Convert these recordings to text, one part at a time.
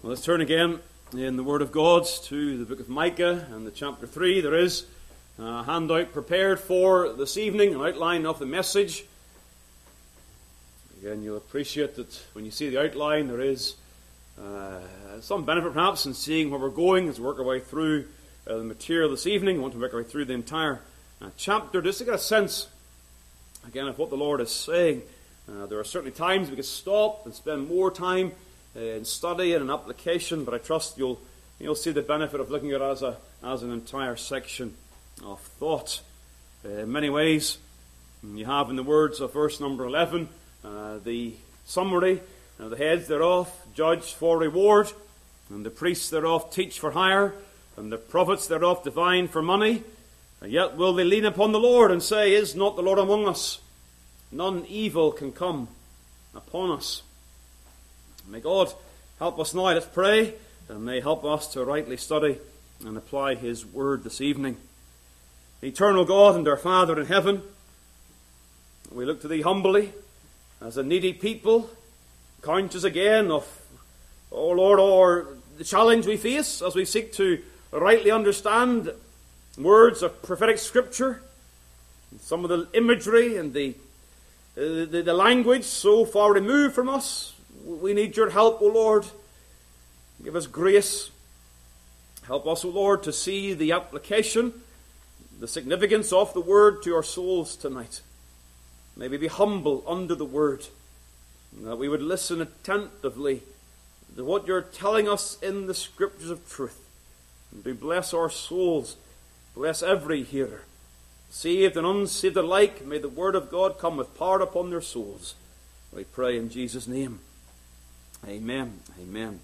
Well, let's turn again in the Word of God to the book of Micah and the chapter 3. There is a handout prepared for this evening, an outline of the message. Again, you'll appreciate that when you see the outline, there is some benefit perhaps in seeing where we're going as we work our way through the material this evening. I want to work our way through the entire chapter just to get a sense, again, of what the Lord is saying. There are certainly times we can stop and spend more time in study and in application, but I trust you'll see the benefit of looking at it as an entire section of thought. In many ways, you have in the words of verse number 11, the summary, the heads thereof judge for reward, and the priests thereof teach for hire, and the prophets thereof divine for money. And yet will they lean upon the Lord and say, Is not the Lord among us? None evil can come upon us. May God help us now, let's pray, and may help us to rightly study and apply His Word this evening. Eternal God and our Father in heaven, we look to Thee humbly as a needy people, conscious again of, oh Lord, the challenge we face as we seek to rightly understand words of prophetic Scripture, some of the imagery and the language so far removed from us. We need Your help, O Lord. Give us grace. Help us, O Lord, to see the application, the significance of the Word to our souls tonight. May we be humble under the Word, and that we would listen attentively to what You're telling us in the Scriptures of truth. And do bless our souls. Bless every hearer. Saved and unsaved alike, may the Word of God come with power upon their souls. We pray in Jesus' name. Amen. Amen.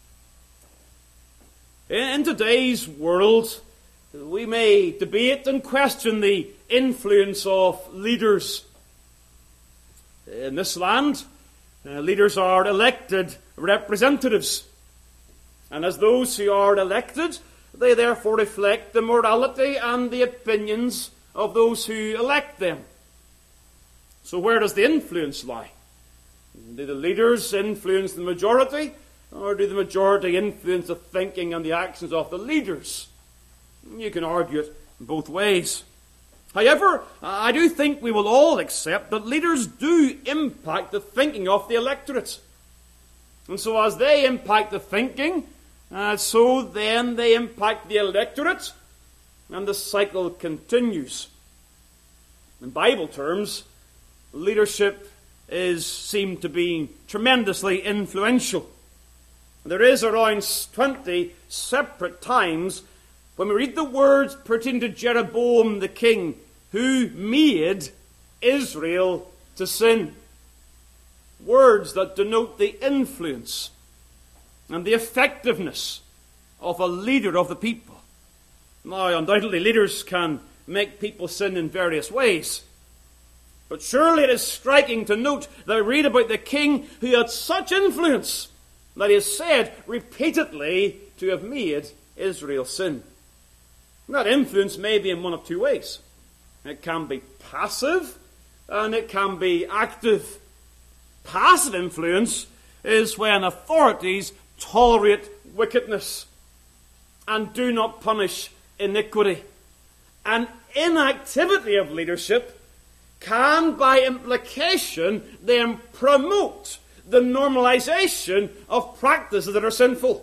In today's world, we may debate and question the influence of leaders. In this land, leaders are elected representatives. And as those who are elected, they therefore reflect the morality and the opinions of those who elect them. So where does the influence lie? Do the leaders influence the majority, or do the majority influence the thinking and the actions of the leaders? You can argue it both ways. However, I do think we will all accept that leaders do impact the thinking of the electorate. And so as they impact the thinking, so then they impact the electorate, and the cycle continues. In Bible terms, leadership seemed to be tremendously influential. There is around 20 separate times when we read the words pertaining to Jeroboam the king, who made Israel to sin. Words that denote the influence and the effectiveness of a leader of the people. Now, undoubtedly, leaders can make people sin in various ways. But surely it is striking to note that I read about the king who had such influence that he is said repeatedly to have made Israel sin. And that influence may be in one of two ways. It can be passive and it can be active. Passive influence is when authorities tolerate wickedness and do not punish iniquity. And inactivity of leadership can, by implication, then promote the normalization of practices that are sinful.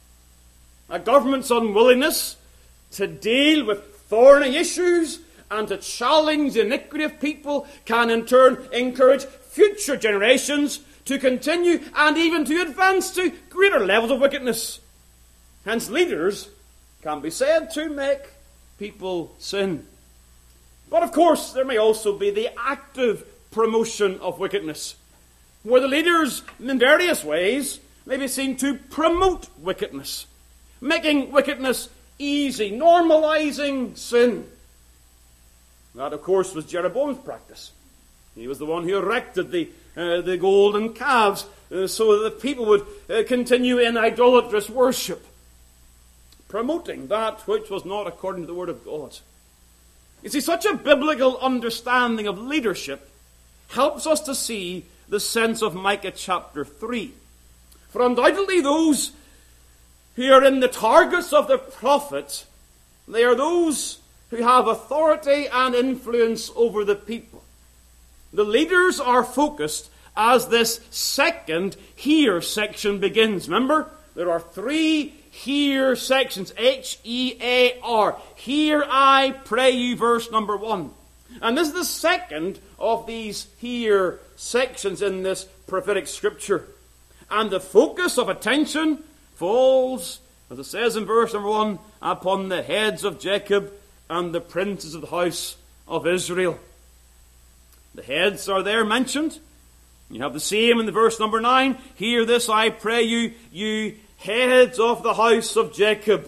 A government's unwillingness to deal with thorny issues and to challenge the iniquity of people can in turn encourage future generations to continue and even to advance to greater levels of wickedness. Hence, leaders can be said to make people sin. But of course, there may also be the active promotion of wickedness, where the leaders, in various ways, may be seen to promote wickedness, making wickedness easy, normalizing sin. That, of course, was Jeroboam's practice. He was the one who erected the golden calves so that the people would continue in idolatrous worship, promoting that which was not according to the Word of God. You see, such a biblical understanding of leadership helps us to see the sense of Micah chapter 3. For undoubtedly those who are in the targets of the prophet, they are those who have authority and influence over the people. The leaders are focused as this second here section begins. Remember, there are 3 here sections. H-E-A-R. Hear I pray you, verse number 1. And this is the second of these here sections in this prophetic scripture. And the focus of attention falls, as it says in verse number 1, upon the heads of Jacob and the princes of the house of Israel. The heads are there mentioned. You have the same in the verse number 9. Hear this, I pray you, you heads of the house of Jacob.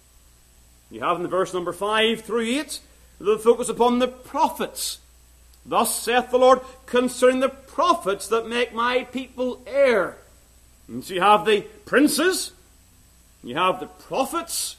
You have in the verse number 5 through 8, the focus upon the prophets. Thus saith the Lord concerning the prophets that make my people heir. And so you have the princes, you have the prophets,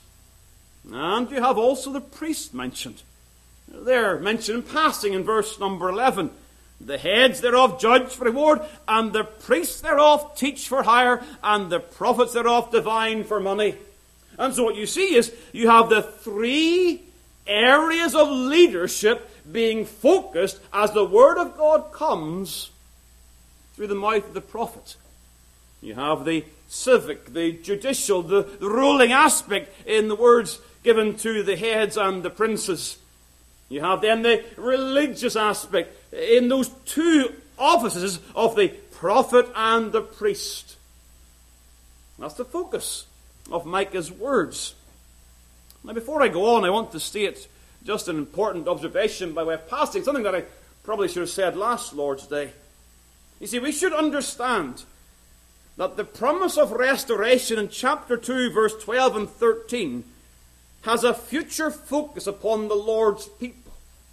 and you have also the priests mentioned. They're mentioned in passing in verse number 11. The heads thereof judge for reward, and the priests thereof teach for hire, and the prophets thereof divine for money. And so what you see is you have the 3 areas of leadership being focused as the word of God comes through the mouth of the prophet. You have the civic, the judicial, the ruling aspect in the words given to the heads and the princes. You have then the religious aspect in those 2 offices of the prophet and the priest. That's the focus of Micah's words. Now, before I go on, I want to state just an important observation by way of passing, something that I probably should have said last Lord's Day. You see, we should understand that the promise of restoration in chapter 2, verse 12 and 13 has a future focus upon the Lord's people.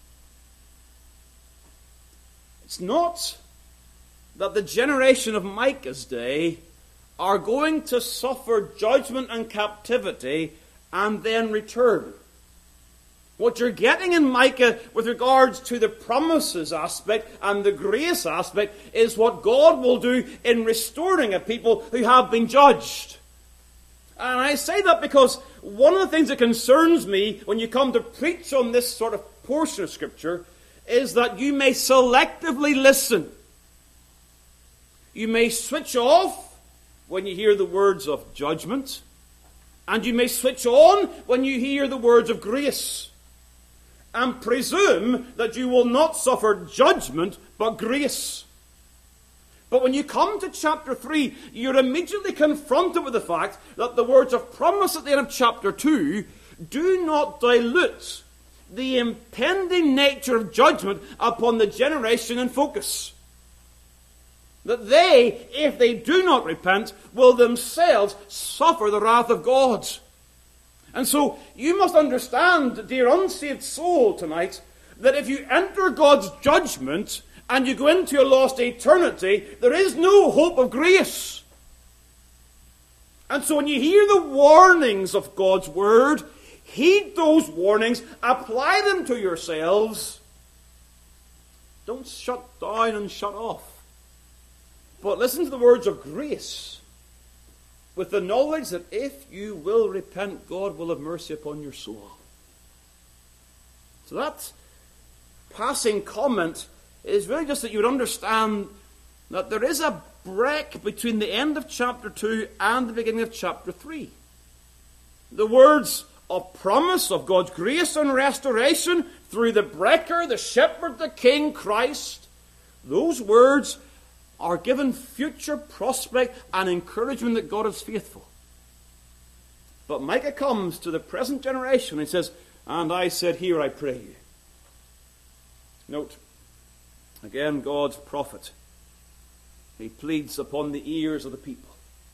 It's not that the generation of Micah's day are going to suffer judgment and captivity and then return. What you're getting in Micah with regards to the promises aspect and the grace aspect is what God will do in restoring a people who have been judged. And I say that because one of the things that concerns me when you come to preach on this sort of portion of Scripture is that you may selectively listen. You may switch off when you hear the words of judgment, and you may switch on when you hear the words of grace, and presume that you will not suffer judgment but grace. But when you come to chapter 3, you're immediately confronted with the fact that the words of promise at the end of chapter 2 do not dilute the impending nature of judgment upon the generation in focus. That they, if they do not repent, will themselves suffer the wrath of God. And so you must understand, dear unsaved soul tonight, that if you enter God's judgment and you go into a lost eternity, there is no hope of grace. And so when you hear the warnings of God's word, heed those warnings, apply them to yourselves. Don't shut down and shut off. But listen to the words of grace, with the knowledge that if you will repent, God will have mercy upon your soul. So that passing comment is really just that you would understand that there is a break between the end of chapter 2 and the beginning of chapter 3. The words of promise of God's grace and restoration through the breaker, the shepherd, the king, Christ, those words are given future prospect and encouragement that God is faithful. But Micah comes to the present generation and says, and I said, hear I pray you. Note, again, God's prophet. He pleads upon the ears of the people.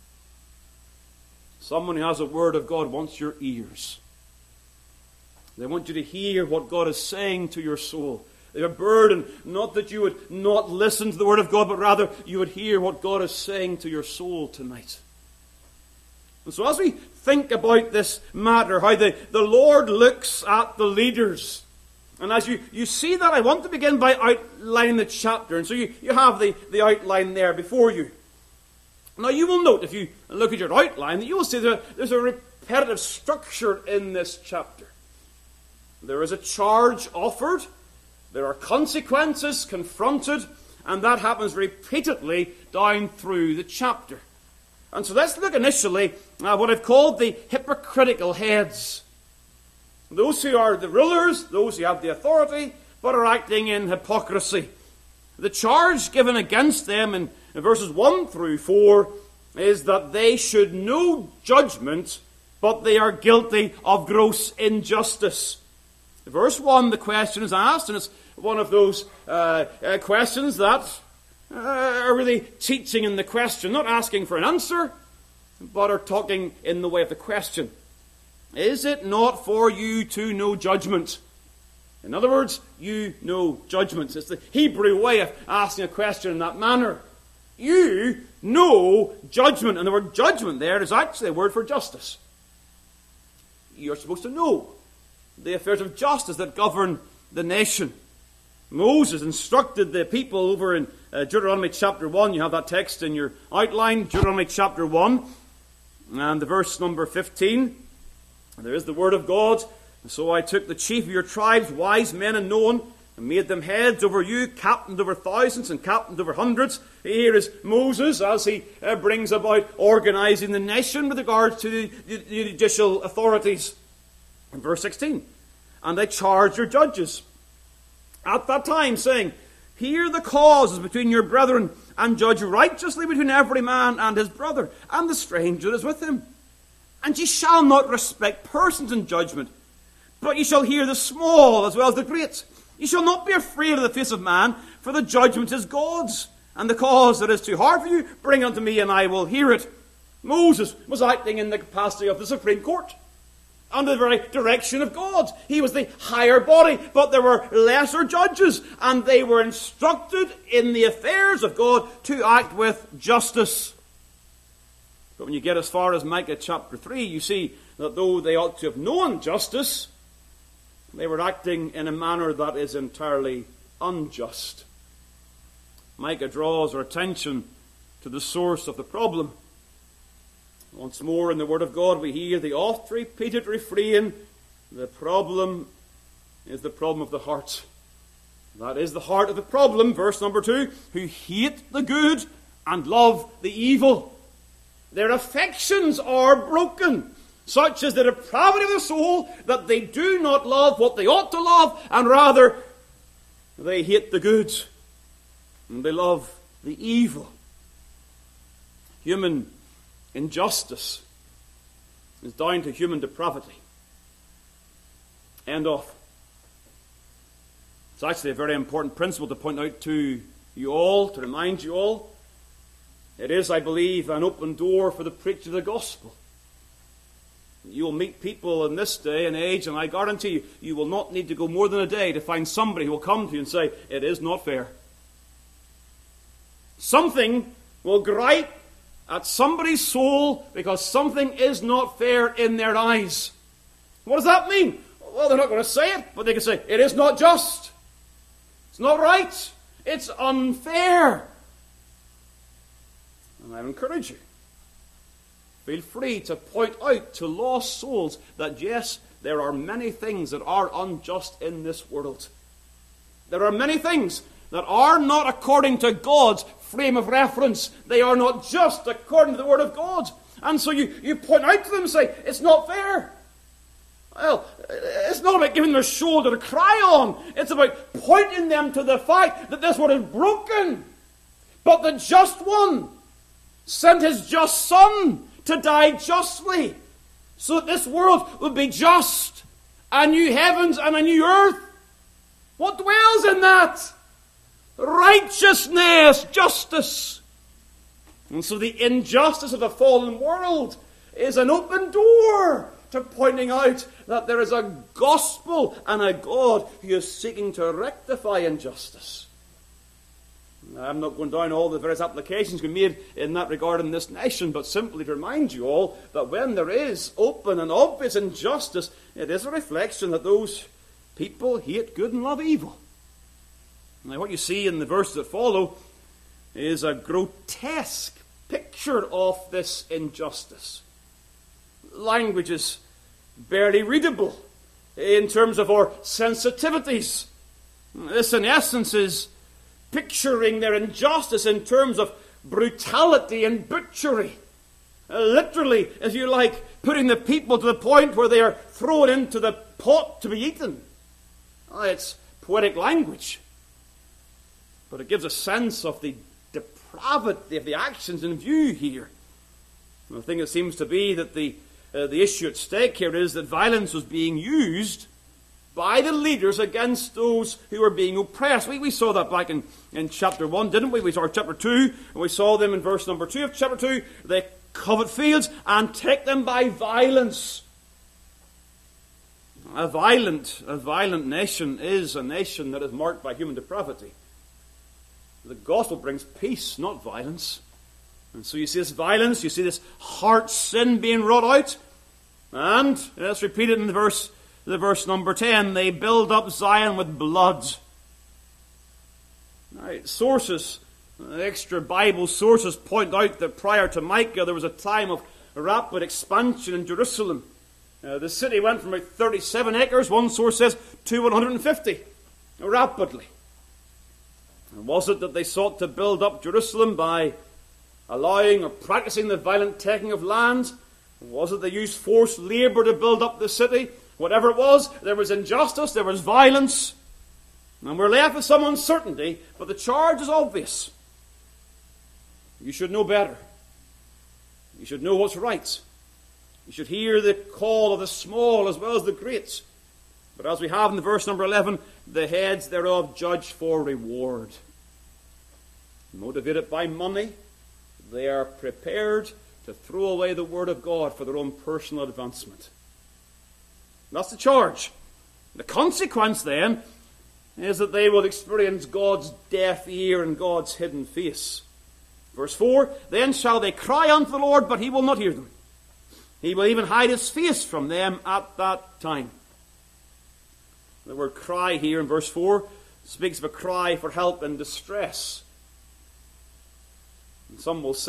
Someone who has a word of God wants your ears. They want you to hear what God is saying to your soul. They are burdened, not that you would not listen to the word of God, but rather you would hear what God is saying to your soul tonight. And so as we think about this matter, how the Lord looks at the leaders, and as you see that, I want to begin by outlining the chapter. And so you have the outline there before you. Now you will note, if you look at your outline, that you will see that there's a repetitive structure in this chapter. There is a charge offered, there are consequences confronted, and that happens repeatedly down through the chapter. And so let's look initially at what I've called the hypocritical heads. Those who are the rulers, those who have the authority, but are acting in hypocrisy. The charge given against them in verses 1 through 4 is that they should know judgment, but they are guilty of gross injustice. Verse 1, the question is asked, and it's one of those questions that are really teaching in the question, not asking for an answer, but are talking in the way of the question. Is it not for you to know judgment? In other words, you know judgment. It's the Hebrew way of asking a question in that manner. You know judgment. And the word judgment there is actually a word for justice. You're supposed to know the affairs of justice that govern the nation. Moses instructed the people over in Deuteronomy chapter 1. You have that text in your outline, Deuteronomy chapter 1, and the verse number 15. There is the word of God. And so I took the chief of your tribes, wise men and known, and made them heads over you, captains over thousands and captains over hundreds. Here is Moses as he brings about organizing the nation with regard to the judicial authorities. In verse 16, and I charged your judges at that time, saying, hear the causes between your brethren, and judge righteously between every man and his brother, and the stranger that is with him. And ye shall not respect persons in judgment, but ye shall hear the small as well as the great. Ye shall not be afraid of the face of man, for the judgment is God's. And the cause that is too hard for you, bring unto me, and I will hear it. Moses was acting in the capacity of the Supreme Court, under the very direction of God. He was the higher body, but there were lesser judges, and they were instructed in the affairs of God to act with justice. But when you get as far as Micah chapter 3, you see that though they ought to have known justice, they were acting in a manner that is entirely unjust. Micah draws our attention to the source of the problem. Once more in the Word of God we hear the oft-repeated refrain, the problem is the problem of the heart. That is the heart of the problem, verse number 2, who hate the good and love the evil. Their affections are broken, such as the depravity of the soul, that they do not love what they ought to love, and rather they hate the good and they love the evil. Human injustice is down to human depravity. End of. It's actually a very important principle to point out to you all, to remind you all. It is, I believe, an open door for the preaching of the gospel. You will meet people in this day and age, and I guarantee you, you will not need to go more than a day to find somebody who will come to you and say, it is not fair. Something will gripe at somebody's soul because something is not fair in their eyes. What does that mean? Well, they're not going to say it, but they can say, it is not just. It's not right. It's unfair. And I encourage you, feel free to point out to lost souls that yes, there are many things that are unjust in this world. There are many things that are not according to God's frame of reference. They are not just according to the Word of God. And so you point out to them and say, it's not fair. Well, it's not about giving them a shoulder to cry on. It's about pointing them to the fact that this world is broken. But the just one sent his just Son to die justly, so that this world would be just, a new heavens and a new earth. What dwells in that? Righteousness, justice. And so the injustice of the fallen world is an open door to pointing out that there is a gospel and a God who is seeking to rectify injustice. I'm not going down all the various applications we made in that regard in this nation, but simply to remind you all that when there is open and obvious injustice, it is a reflection that those people hate good and love evil. Now what you see in the verses that follow is a grotesque picture of this injustice. Language is barely readable in terms of our sensitivities. This, in essence, is picturing their injustice in terms of brutality and butchery. Literally, if you like, putting the people to the point where they are thrown into the pot to be eaten. It's poetic language, but it gives a sense of the depravity of the actions in view here. And the thing it seems to be that the issue at stake here is that violence was being used by the leaders against those who were being oppressed. We saw that back in chapter 1, didn't we? We saw chapter 2, and we saw them in verse number 2 of chapter 2. They covet fields and take them by violence. A violent nation is a nation that is marked by human depravity. The gospel brings peace, not violence. And so you see this violence, you see this heart sin being wrought out. And let's repeat it in the verse number 10. They build up Zion with blood. Right, sources, extra Bible sources point out that prior to Micah there was a time of rapid expansion in Jerusalem. The city went from about 37 acres, one source says, to 150, rapidly. And was it that they sought to build up Jerusalem by allowing or practicing the violent taking of land? Was it they used forced labour to build up the city? Whatever it was, there was injustice, there was violence. And we're left with some uncertainty, but the charge is obvious. You should know better. You should know what's right. You should hear the call of the small as well as the great. But as we have in the verse number 11, the heads thereof judge for reward. Motivated by money, they are prepared to throw away the word of God for their own personal advancement. That's the charge. The consequence then is that they will experience God's deaf ear and God's hidden face. Verse 4, then shall they cry unto the Lord, but he will not hear them. He will even hide his face from them at that time. The word cry here in verse 4 speaks of a cry for help in distress. And some will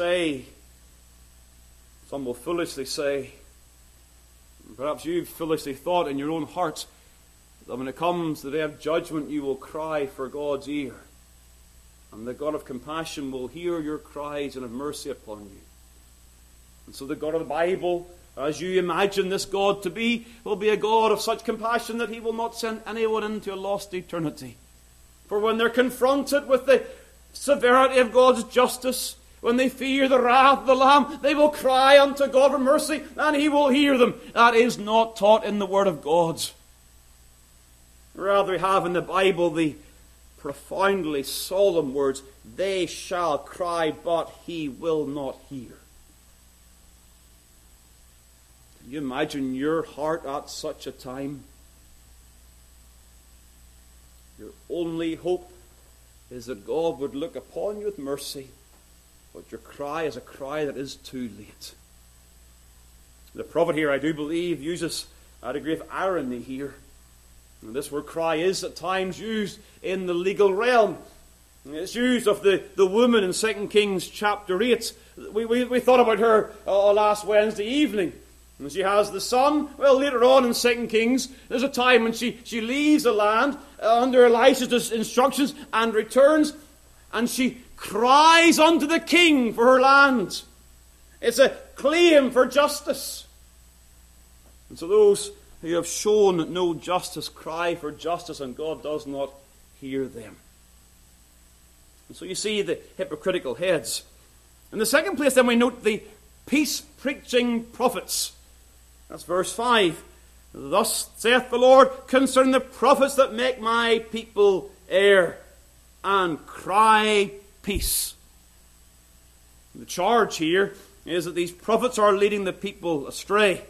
foolishly say, perhaps you've foolishly thought in your own heart that when it comes the day of judgment you will cry for God's ear. And the God of compassion will hear your cries and have mercy upon you. And so the God of the Bible, as you imagine this God to be, will be a God of such compassion that he will not send anyone into a lost eternity. For when they're confronted with the severity of God's justice, when they fear the wrath of the Lamb, they will cry unto God for mercy, and he will hear them. That is not taught in the Word of God. Rather, we have in the Bible the profoundly solemn words, they shall cry, but he will not hear. Can you imagine your heart at such a time? Your only hope is that God would look upon you with mercy, but your cry is a cry that is too late. The prophet here, I do believe, uses a degree of irony here. And this word cry is at times used in the legal realm. It's used of the woman in 2 Kings chapter 8. We thought about her last Wednesday evening. And she has the son. Well, later on in 2 Kings, there's a time when she leaves the land under Elisha's instructions and returns, and she cries unto the king for her land. It's a claim for justice. And so those who have shown no justice cry for justice, and God does not hear them. And so you see the hypocritical heads. In the second place, then, we note the peace-preaching prophets. That's verse 5. Thus saith the Lord concerning the prophets that make my people err and cry peace. The charge here is that these prophets are leading the people astray.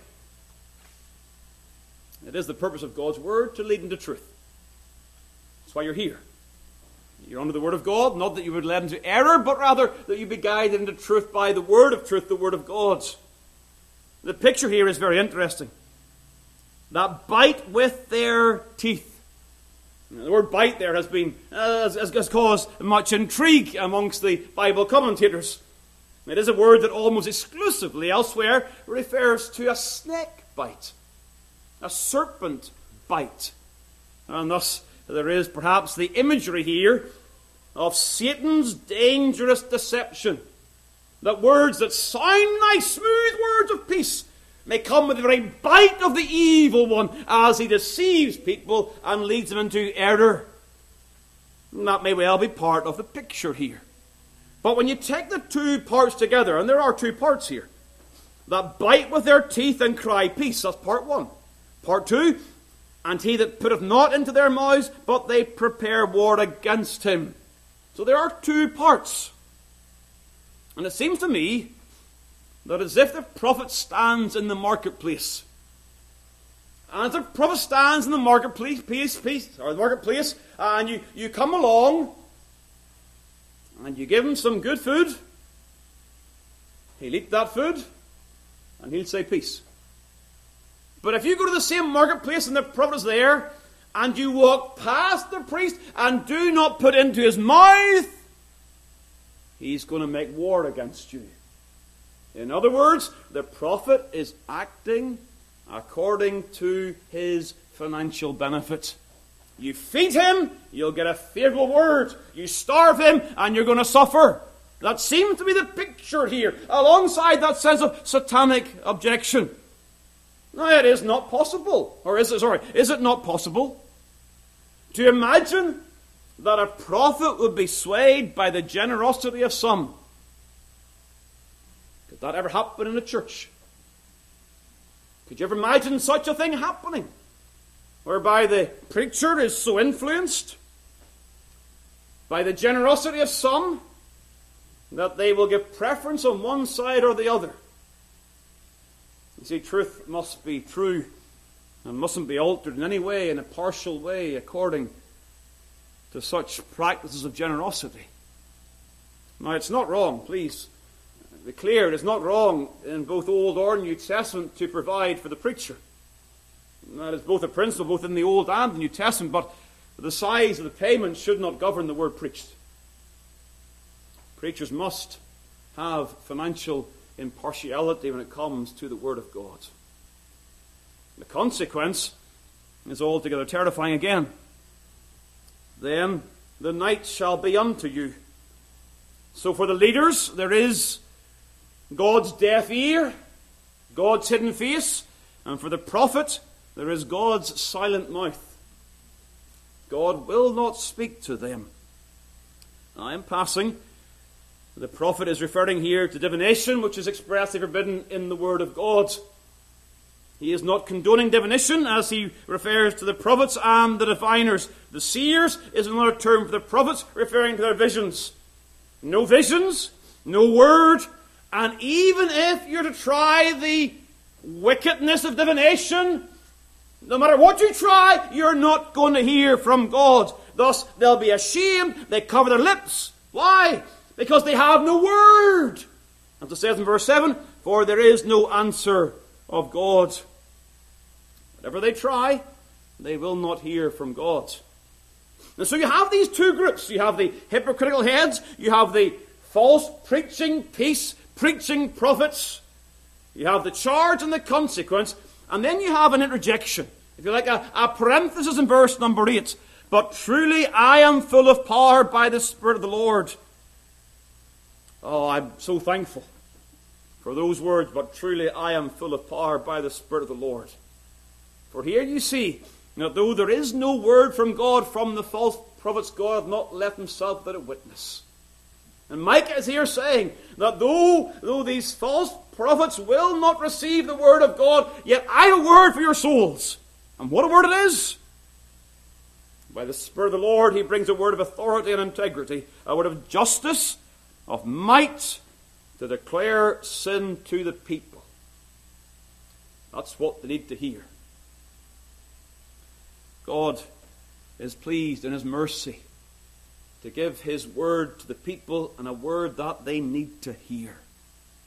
It is the purpose of God's word to lead into truth. That's why you're here. You're under the word of God, not that you would lead into error, but rather that you be guided into truth by the word of truth, the word of God. The picture here is very interesting. That bite with their teeth. The word bite there has caused much intrigue amongst the Bible commentators. It is a word that almost exclusively elsewhere refers to a snake bite, a serpent bite. And thus there is perhaps the imagery here of Satan's dangerous deception. That words that sound nice, smooth words of peace may come with the very bite of the evil one as he deceives people and leads them into error. And that may well be part of the picture here. But when you take the two parts together, and there are two parts here, that bite with their teeth and cry peace, that's part one. Part two, and he that putteth not into their mouths, but they prepare war against him. So there are two parts. And it seems to me that as if the prophet stands in the marketplace, and as the prophet stands in the marketplace, and you come along, and you give him some good food, he'll eat that food, and he'll say peace. But if you go to the same marketplace and the prophet is there, and you walk past the priest and do not put into his mouth, he's going to make war against you. In other words, the prophet is acting according to his financial benefit. You feed him, you'll get a favorable word. You starve him, and you're going to suffer. That seems to be the picture here, alongside that sense of satanic objection. Now, it is not possible, is it not possible to imagine that a prophet would be swayed by the generosity of some? Could that ever happen in a church? Could you ever imagine such a thing happening? Whereby the preacher is so influenced by the generosity of some that they will give preference on one side or the other. You see, truth must be true and mustn't be altered in any way, in a partial way, according to such practices of generosity. Now, it's not wrong, please be clear, it is not wrong in both Old or New Testament to provide for the preacher. That is both a principle, both in the Old and the New Testament, but the size of the payment should not govern the word preached. Preachers must have financial impartiality when it comes to the Word of God. The consequence is altogether terrifying again. Then the night shall be unto you. So for the leaders, there is God's deaf ear, God's hidden face, and for the prophet, there is God's silent mouth. God will not speak to them. Now, in passing, the prophet is referring here to divination, which is expressly forbidden in the Word of God. He is not condoning divination, as he refers to the prophets and the diviners. The seers is another term for the prophets, referring to their visions. No visions, no word, and even if you're to try the wickedness of divination, no matter what you try, you're not going to hear from God. Thus, they'll be ashamed. They cover their lips. Why? Because they have no word. As it says in verse 7, for there is no answer of God. Whatever they try, they will not hear from God. And so you have these two groups. You have the hypocritical heads. You have the false preaching, peace preaching prophets. You have the charge and the consequence. And then you have an interjection. If you like, a parenthesis in verse number 8. But truly I am full of power by the Spirit of the Lord. Oh, I'm so thankful for those words. But truly I am full of power by the Spirit of the Lord. For here you see, that though there is no word from God from the false prophets, God hath not left himself without a witness. And Micah is here saying that though these false prophets will not receive the word of God, yet I have a word for your souls. And what a word it is! By the Spirit of the Lord, he brings a word of authority and integrity, a word of justice, of might, to declare sin to the people. That's what they need to hear. God is pleased in his mercy to give his word to the people, and a word that they need to hear.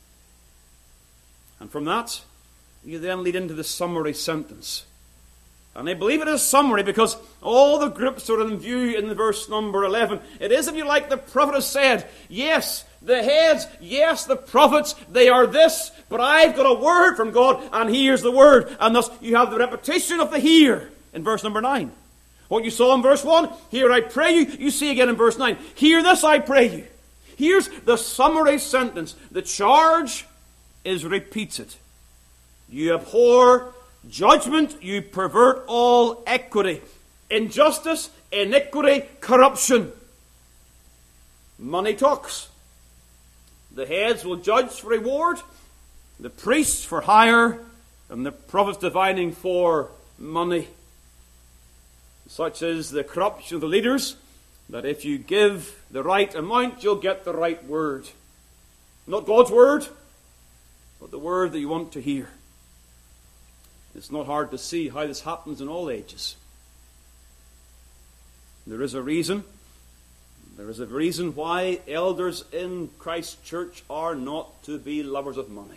And from that, you then lead into the summary sentence. And I believe it is a summary because all the groups are in view in the verse number 11. It is, if you like, the prophet has said, yes, the heads, yes, the prophets, they are this, but I've got a word from God, and here's the word. And thus you have the repetition of the here in verse number 9. What you saw in verse 1, here I pray you, you see again in verse 9. Hear this, I pray you. Here's the summary sentence. The charge is repeated. You abhor judgment, you pervert all equity. Injustice, iniquity, corruption. Money talks. The heads will judge for reward, the priests for hire, and the prophets divining for money. Such is the corruption of the leaders, that if you give the right amount, you'll get the right word. Not God's word, but the word that you want to hear. It's not hard to see how this happens in all ages. There is a reason. There is a reason why elders in Christ's church are not to be lovers of money.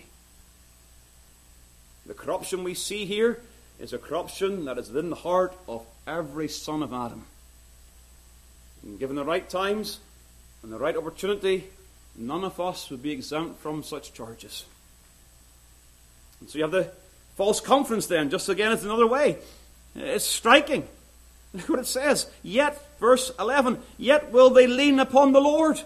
The corruption we see here is a corruption that is within the heart of every son of Adam. And given the right times and the right opportunity, none of us would be exempt from such charges. And so you have the false confidence then, just again it's another way. It's striking. Look what it says. Yet, verse 11, yet will they lean upon the Lord.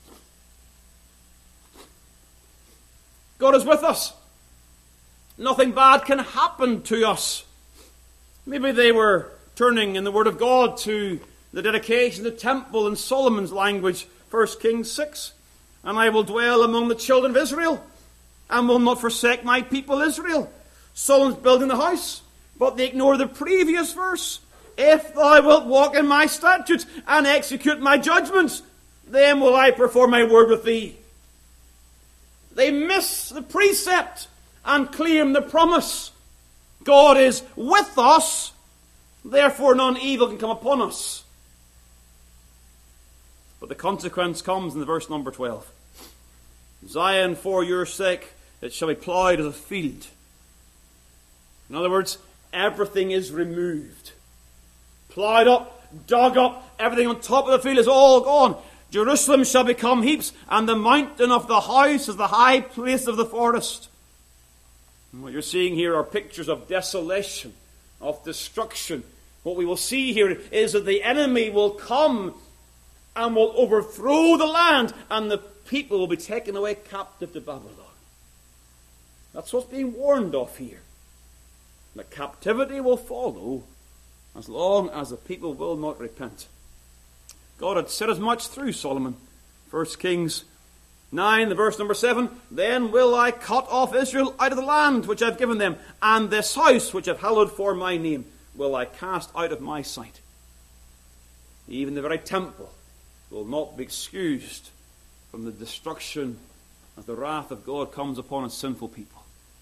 God is with us. Nothing bad can happen to us. Maybe they were turning in the Word of God to the dedication of the temple in Solomon's language, 1 Kings 6. And I will dwell among the children of Israel, and will not forsake my people Israel. Solomon's building the house, but they ignore the previous verse. If thou wilt walk in my statutes and execute my judgments, then will I perform my word with thee. They miss the precept and claim the promise. God is with us, therefore none evil can come upon us. But the consequence comes in the verse number 12. Zion, for your sake, it shall be plowed as a field. In other words, everything is removed. Plowed up, dug up, everything on top of the field is all gone. Jerusalem shall become heaps, and the mountain of the house is the high place of the forest. And what you're seeing here are pictures of desolation, of destruction. What we will see here is that the enemy will come and will overthrow the land, and the people will be taken away captive to Babylon. That's what's being warned of here. The captivity will follow as long as the people will not repent. God had said as much through Solomon. 1 Kings 9, the verse number 7. Then will I cut off Israel out of the land which I have given them, and this house which I have hallowed for my name will I cast out of my sight. Even the very temple will not be excused from the destruction as the wrath of God comes upon a sinful people.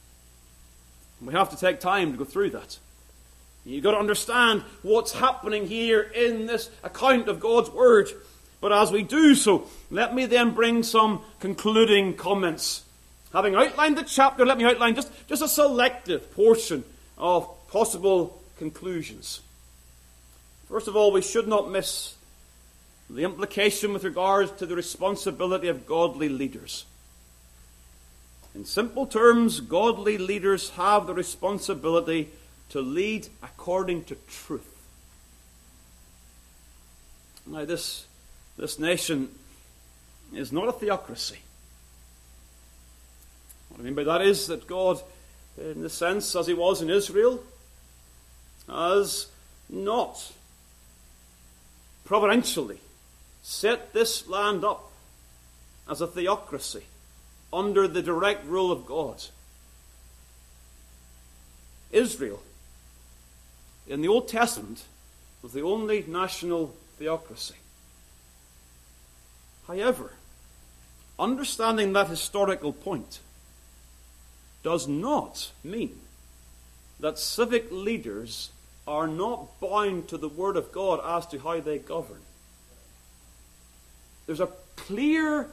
We have to take time to go through that. You've got to understand what's happening here in this account of God's Word. But as we do so, let me then bring some concluding comments. Having outlined the chapter, let me outline just a selective portion of possible conclusions. First of all, we should not miss the implication with regards to the responsibility of godly leaders. In simple terms, godly leaders have the responsibility to lead according to truth. Now, this nation is not a theocracy. What I mean by that is that God, in the sense as he was in Israel, has not providentially set this land up as a theocracy under the direct rule of God. Israel, in the Old Testament, was the only national theocracy. However, understanding that historical point does not mean that civic leaders are not bound to the Word of God as to how they govern. There's a clear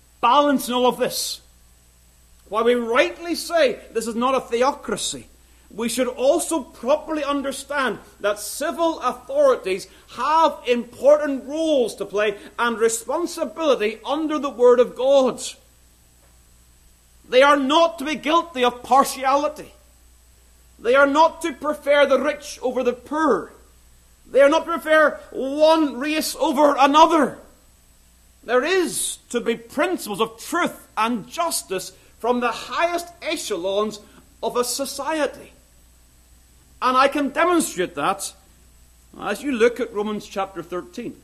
balance in all of this. While we rightly say this is not a theocracy, we should also properly understand that civil authorities have important roles to play and responsibility under the Word of God. They are not to be guilty of partiality. They are not to prefer the rich over the poor. They are not to prefer one race over another. There is to be principles of truth and justice from the highest echelons of a society. And I can demonstrate that as you look at Romans chapter 13.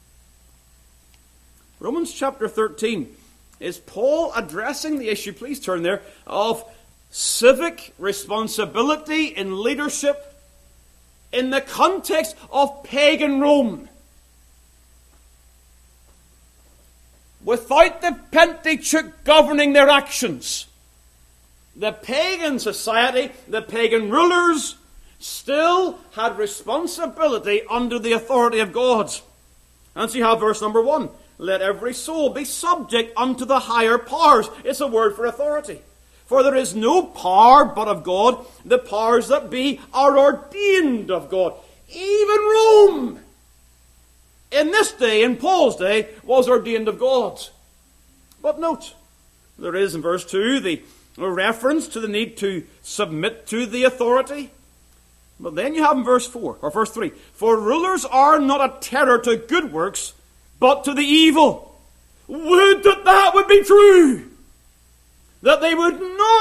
Romans chapter 13 is Paul addressing the issue, please turn there, of civic responsibility in leadership in the context of pagan Rome. Without the Pentateuch governing their actions, the pagan society, the pagan rulers, still had responsibility under the authority of God. And so you have verse number 1. Let every soul be subject unto the higher powers. It's a word for authority. For there is no power but of God. The powers that be are ordained of God. Even Rome, in this day, in Paul's day, was ordained of God. But note, there is in verse 2 the reference to the need to submit to the authority. But then you have in verse 4, or verse 3, for rulers are not a terror to good works, but to the evil. Would that would be true. That they would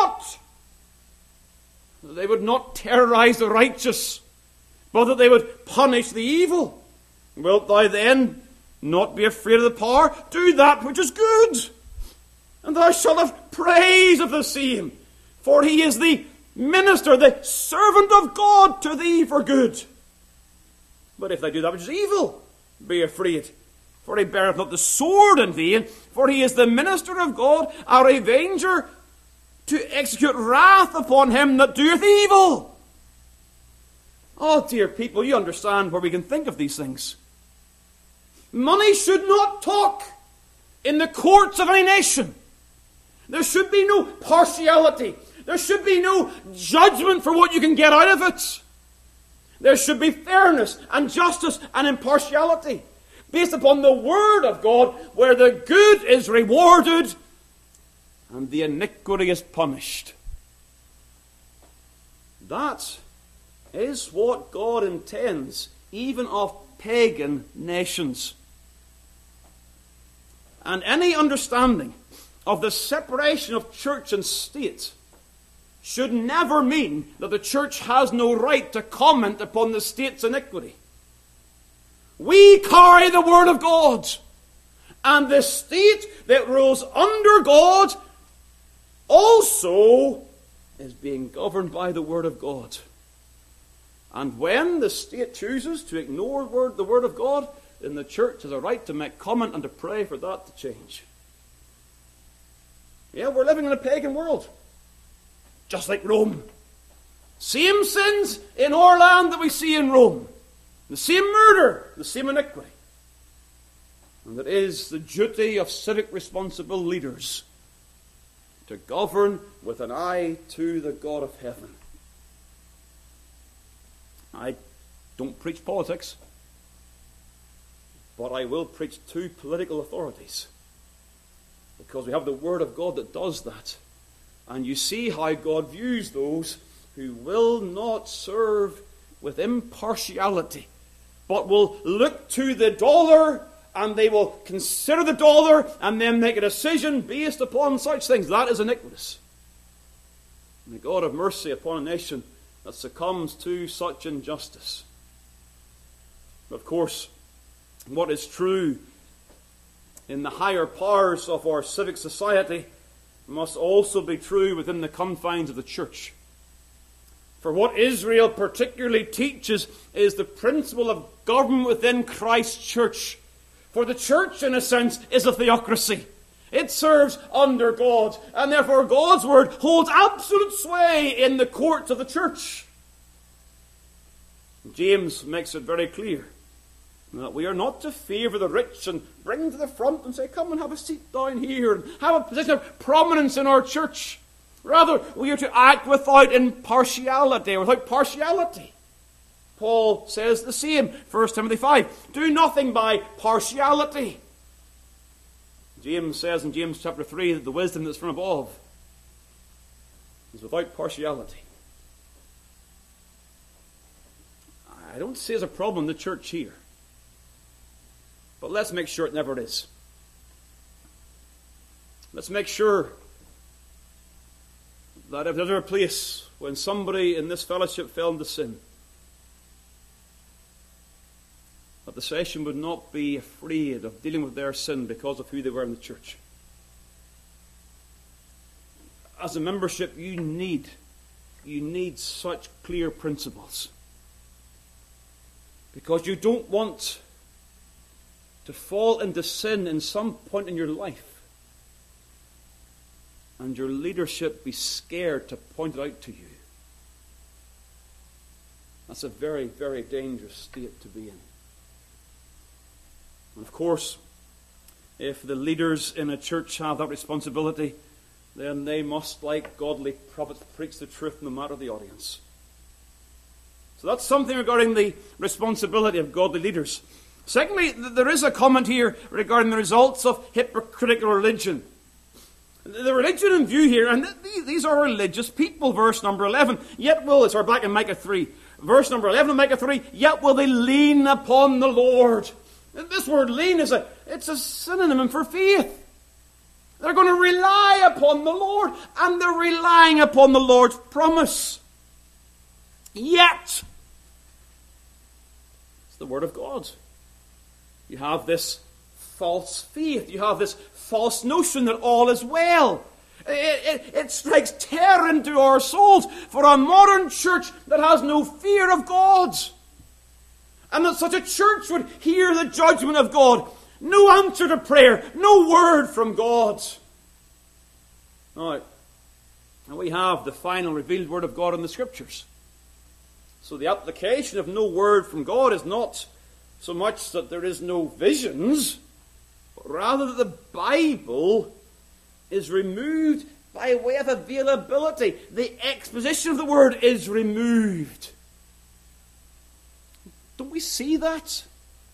not terrorize the righteous, but that they would punish the evil. Wilt thou then not be afraid of the power? Do that which is good, and thou shalt have praise of the same. For he is the minister, the servant of God to thee for good. But if thou do that which is evil, be afraid. For he beareth not the sword in vain, for he is the minister of God, a revenger, to execute wrath upon him that doeth evil. Oh, dear people, you understand where we can think of these things. Money should not talk in the courts of any nation. There should be no partiality. There should be no judgment for what you can get out of it. There should be fairness and justice and impartiality based upon the Word of God, where the good is rewarded and the iniquity is punished. That is what God intends, even of pagan nations. And any understanding of the separation of church and state should never mean that the church has no right to comment upon the state's iniquity. We carry the Word of God, and the state that rules under God also is being governed by the Word of God. And when the state chooses to ignore the Word of God, then the church has a right to make comment and to pray for that to change. Yeah, we're living in a pagan world, just like Rome. Same sins in our land that we see in Rome. The same murder, the same iniquity. And it is the duty of civic responsible leaders to govern with an eye to the God of heaven. I don't preach politics, but I will preach to political authorities, because we have the Word of God that does that. And you see how God views those who will not serve with impartiality, but will look to the dollar, and they will consider the dollar and then make a decision based upon such things. That is iniquitous. May God have mercy upon a nation that succumbs to such injustice. Of course, what is true in the higher powers of our civic society must also be true within the confines of the church. For what Israel particularly teaches is the principle of government within Christ's church. For the church, in a sense, is a theocracy. It serves under God, and therefore God's word holds absolute sway in the courts of the church. James makes it very clear that we are not to favour the rich and bring them to the front and say, come and have a seat down here and have a position of prominence in our church. Rather, we are to act without impartiality, without partiality. Paul says the same, 1 Timothy 5. Do nothing by partiality. James says in James chapter 3 that the wisdom that's from above is without partiality. I don't see as a problem in the church here. But let's make sure it never is. Let's make sure that if there's ever a place when somebody in this fellowship fell into sin, that the session would not be afraid of dealing with their sin because of who they were in the church. As a membership, you need such clear principles. Because you don't want to fall into sin in some point in your life and your leadership be scared to point it out to you. That's a very, very dangerous state to be in. And of course, if the leaders in a church have that responsibility, then they must, like godly prophets, preach the truth no matter the audience. So that's something regarding the responsibility of godly leaders. Secondly, there is a comment here regarding the results of hypocritical religion. The religion in view here, and these are religious people, verse number 11. Yet will, it's back in Micah 3. Verse number 11 of Micah 3, yet will they lean upon the Lord. This word lean it's a synonym for faith. They're going to rely upon the Lord, and they're relying upon the Lord's promise. Yet, it's the word of God. You have this false faith. You have this false notion that all is well. It strikes terror into our souls for a modern church that has no fear of God. And that such a church would hear the judgment of God. No answer to prayer. No word from God. Now, we have the final revealed word of God in the Scriptures. So the application of no word from God is not so much that there is no visions, but rather that the Bible is removed by way of availability. The exposition of the word is removed. Don't we see that?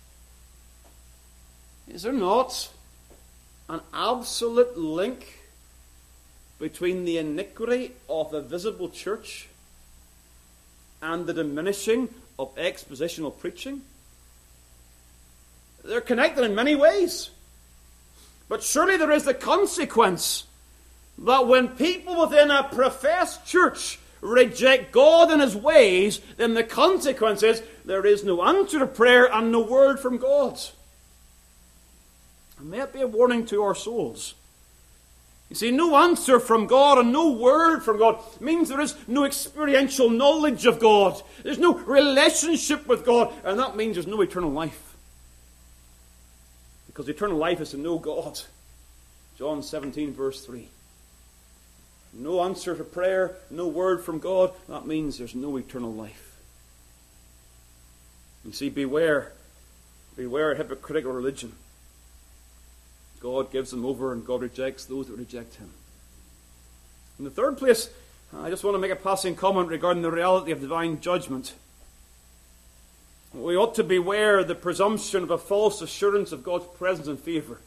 Is there not an absolute link between the iniquity of a visible church and the diminishing of expositional preaching? They're connected in many ways. But surely there is the consequence that when people within a professed church reject God and His ways, then the consequence is there is no answer to prayer and no word from God. And may it be a warning to our souls. You see, no answer from God and no word from God means there is no experiential knowledge of God. There's no relationship with God, and that means there's no eternal life. Because eternal life is to know God. John 17, verse 3. No answer to prayer, no word from God, that means there's no eternal life. You see, beware hypocritical religion. God gives them over and God rejects those that reject Him. In the third place, I just want to make a passing comment regarding the reality of divine judgment. We ought to beware the presumption of a false assurance of God's presence and favour.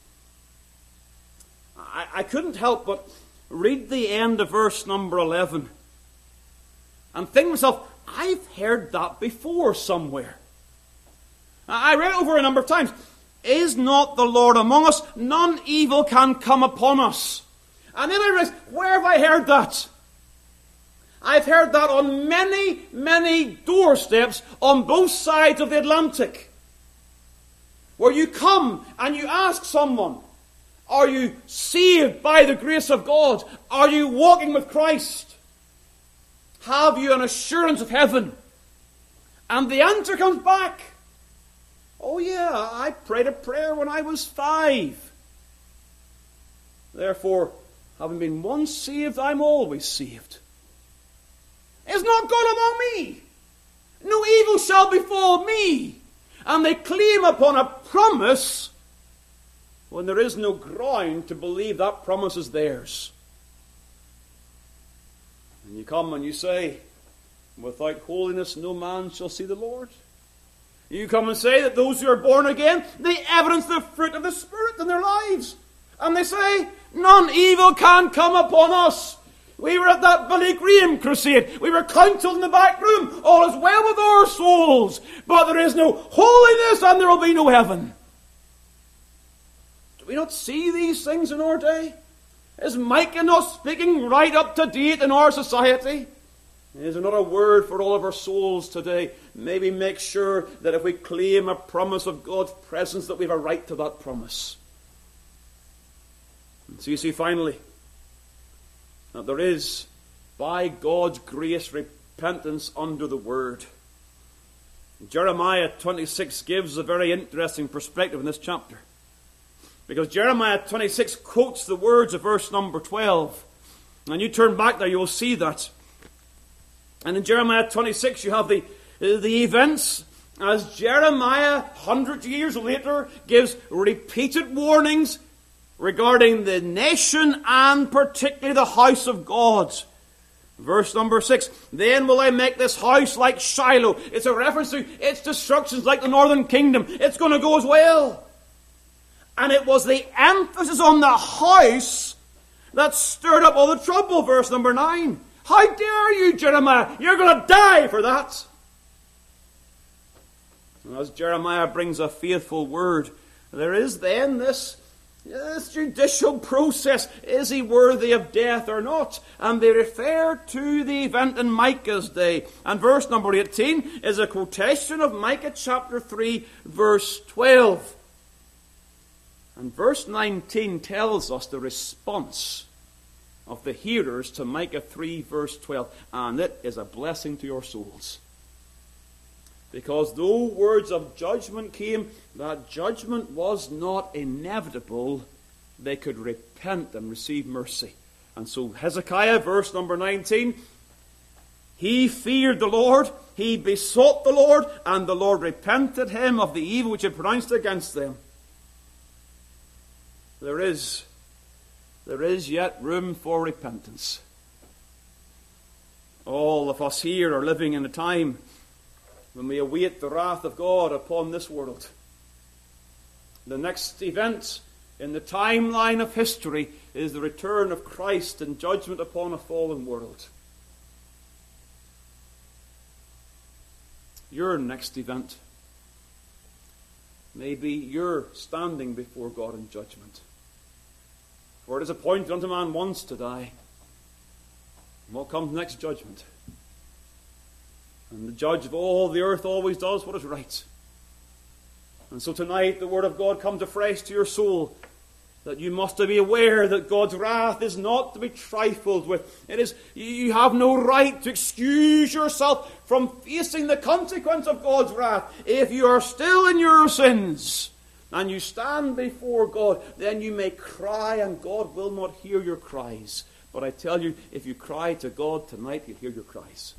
I couldn't help but read the end of verse number 11 and think to myself, I've heard that before somewhere. I read it over a number of times. Is not the Lord among us? None evil can come upon us. And then I realized, where have I heard that? I've heard that on many, many doorsteps on both sides of the Atlantic. Where you come and you ask someone, are you saved by the grace of God? Are you walking with Christ? Have you an assurance of heaven? And the answer comes back. Oh yeah, I prayed a prayer when I was 5. Therefore, having been once saved, I'm always saved. Is not God among me? No evil shall befall me. And they claim upon a promise when there is no ground to believe that promise is theirs. And you come and you say, without holiness no man shall see the Lord. You come and say that those who are born again, they evidence the fruit of the Spirit in their lives. And they say, none evil can come upon us. We were at that Billy Graham crusade. We were counseled in the back room. All is well with our souls. But there is no holiness and there will be no heaven. Do we not see these things in our day? Is Micah not speaking right up to date in our society? Is there not a word for all of our souls today? Maybe make sure that if we claim a promise of God's presence, that we have a right to that promise. And so you see, finally, that there is, by God's grace, repentance under the Word. Jeremiah 26 gives a very interesting perspective in this chapter. Because Jeremiah 26 quotes the words of verse number 12. And you turn back there, you will see that. And in Jeremiah 26 you have the events as Jeremiah, 100 years later, gives repeated warnings regarding the nation and particularly the house of God. Verse number 6, then will I make this house like Shiloh. It's a reference to its destructions like the northern kingdom. It's going to go as well. And it was the emphasis on the house that stirred up all the trouble. Verse number 9. How dare you, Jeremiah? You're going to die for that. And as Jeremiah brings a faithful word, there is then this judicial process. Is he worthy of death or not? And they refer to the event in Micah's day. And verse number 18 is a quotation of Micah chapter 3, verse 12. And verse 19 tells us the response of the hearers to Micah 3, verse 12. And it is a blessing to your souls. Because though words of judgment came, that judgment was not inevitable. They could repent and receive mercy. And so Hezekiah, verse number 19, he feared the Lord, he besought the Lord, and the Lord repented him of the evil which he had pronounced against them. There is yet room for repentance. All of us here are living in a time when we await the wrath of God upon this world. The next event in the timeline of history is the return of Christ and judgment upon a fallen world. Your next event may be your standing before God in judgment. For it is appointed unto man once to die. And what comes next? Judgment. And the judge of all the earth always does what is right. And so tonight the word of God comes afresh to your soul, that you must be aware that God's wrath is not to be trifled with. It is, you have no right to excuse yourself from facing the consequence of God's wrath. If you are still in your sins and you stand before God, then you may cry and God will not hear your cries. But I tell you, if you cry to God tonight, He'll hear your cries.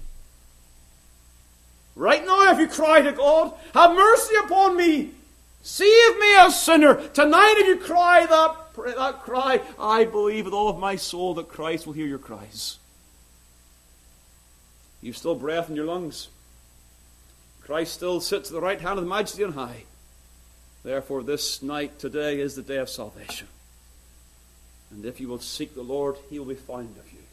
Right now, if you cry to God, have mercy upon me, save me a sinner. Tonight, if you cry that cry, I believe with all of my soul that Christ will hear your cries. You've still breath in your lungs. Christ still sits at the right hand of the Majesty on high. Therefore, this night, today, is the day of salvation. And if you will seek the Lord, He will be found of you.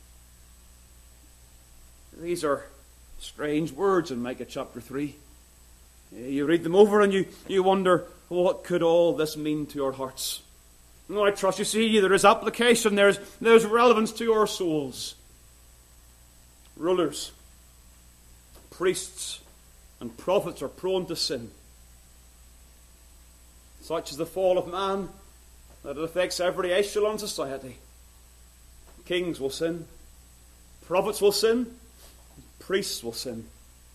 These are strange words in Micah chapter 3. You read them over and you wonder, what could all this mean to our hearts? No, I trust you see there is application, there's relevance to our souls. Rulers, priests, and prophets are prone to sin. Such is the fall of man that it affects every echelon of society. Kings will sin, prophets will sin, priests will sin.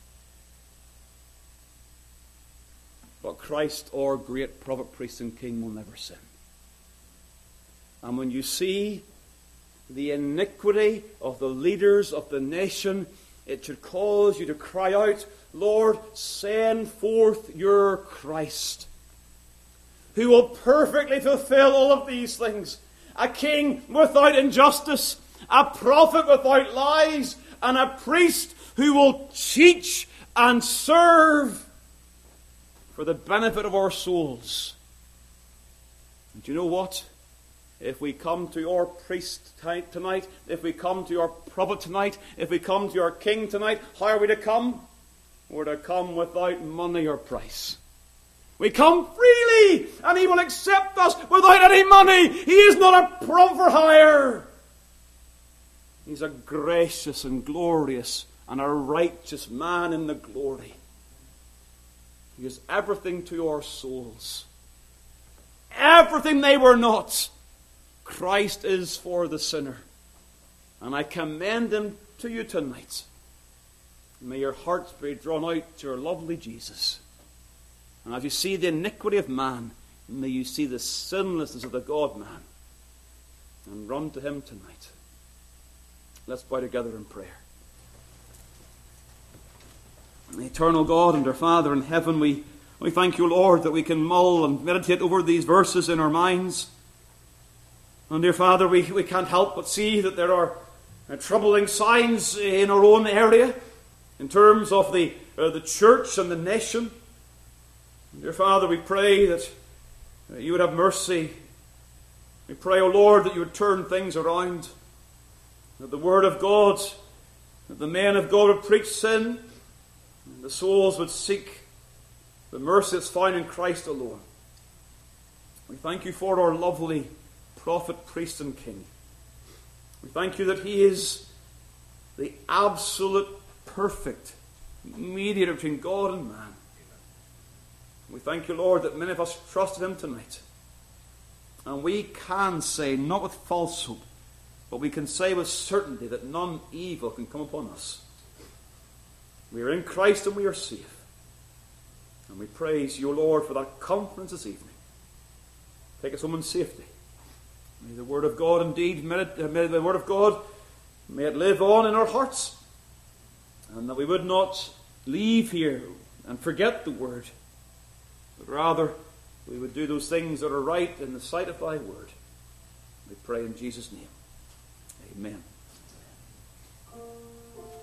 But Christ, our great prophet, priest, and king, will never sin. And when you see the iniquity of the leaders of the nation, it should cause you to cry out, Lord, send forth your Christ, who will perfectly fulfill all of these things. A king without injustice, a prophet without lies, and a priest who will teach and serve for the benefit of our souls. And do you know what? If we come to our priest tonight, if we come to our prophet tonight, if we come to our king tonight, how are we to come? We're to come without money or price. We come freely, and he will accept us without any money. He is not a prophet for hire. He's a gracious and glorious and a righteous man in the glory. He is everything to our souls. Everything they were not, Christ is for the sinner. And I commend him to you tonight. May your hearts be drawn out to your lovely Jesus. And as you see the iniquity of man, may you see the sinlessness of the God-man. And run to him tonight. Let's bow together in prayer. And eternal God and our Father in heaven, we thank you, Lord, that we can mull and meditate over these verses in our minds. And dear Father, we can't help but see that there are troubling signs in our own area in terms of the church and the nation. And dear Father, we pray that you would have mercy. We pray, O Lord, that you would turn things around. That the Word of God, that the men of God would preach sin, and the souls would seek the mercy that's found in Christ alone. We thank you for our lovely prophet, priest, and king. We thank you that he is the absolute perfect mediator between God and man. We thank you, Lord, that many of us trusted him tonight. And we can say, not with false hope, but we can say with certainty that none evil can come upon us. We are in Christ and we are safe. And we praise you, Lord, for that confidence this evening. Take us home in safety. May the Word of God indeed, may the Word of God, may it live on in our hearts. And that we would not leave here and forget the Word, but rather we would do those things that are right in the sight of thy Word. We pray in Jesus' name. Amen.